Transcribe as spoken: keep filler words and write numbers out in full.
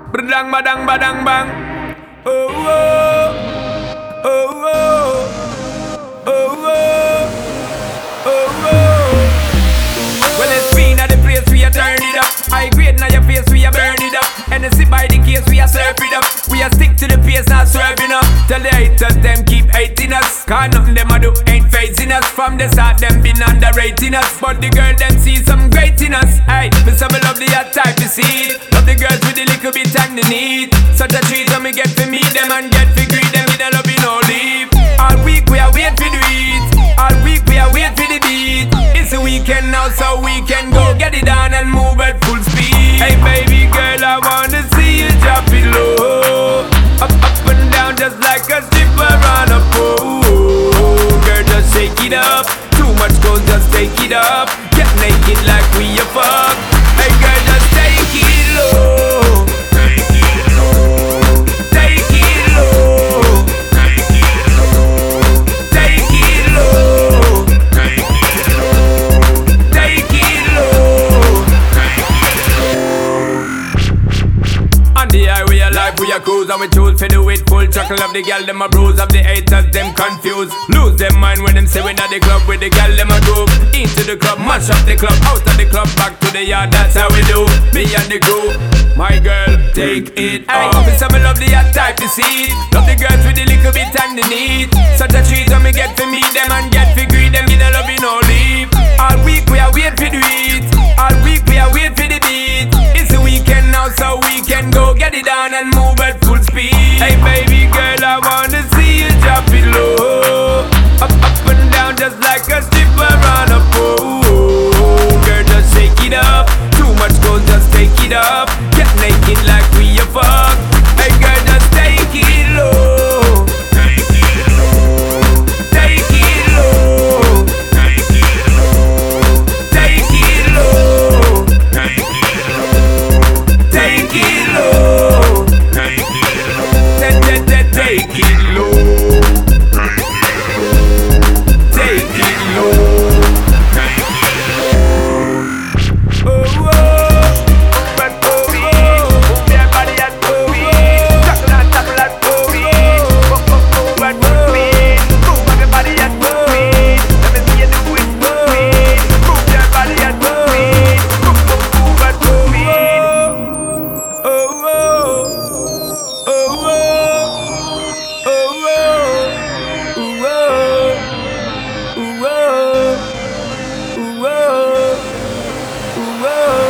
Badang badang badang bang. Oh oh, oh oh, oh oh, oh oh. Well, it's been at the place we are turn it up. I grade now your face we are burn it up. And the sit by the case we are serve it up. We are stick to the pace not swerving up. Tell the haters them keep hating us. Cause nothing them a do ain't facing us. From the start them been underrating us. But the girl them see some great in us. Hey, for some love the hot type to see it. Love the girls with the little bit time they need. Such a treat when we get to meet them and get to greet them with a love in no leave. All week we are wait for the it. All week we are wait for the beat. It's a weekend now so we can go get it on and move at full speed. Hey baby girl, I wanna see you drop it low. Up, up and down just like a stripper on a pole. Girl, just shake it up. Too much gold, just take it up. Get naked like we a fuck. Hey girl, just take it low. Take it low. Take it low. Take it low. Take it low. Take it low. Take it low. On the highway of life we are cruise and we choose for the it full chuckle of the gal them a bruise of the haters them confused. Lose them mind when them say we at the club with the gal them a groove. Into the club, mash up the club, out of the club, back to the yard. That's how we do. Me and the crew, my girl, take it off. Hey, some love the hot type to see. Love the girls with the little bit and the need. Such a treat when we get to meet them and get to greet them in a love in no leave. All week we are wait for the it. All week we are wait for the beat. It's the weekend now so we can go get it on and move at full speed. Hey baby girl, I wanna see you drop it low. Up, up and down just like a stripper on a pole. Girl, just shake it up. Too much gold, just take it up. Get naked like we a fuck. Hey girl, just take it low. Take it low. Take it low. Take it low. Take it low. Take it low. Take it low. Take it low. Take it low. Take it low. Oh oh, but oh oh, move your body and oh oh, tackle and tackle and oh oh, oh oh, but oh oh, move your body and oh oh, let me see you do it oh oh, move your body and oh oh, oh oh, but oh oh, oh oh, oh oh, oh oh. Ooh, ooh, ooh, ooh, ooh, ooh, ooh.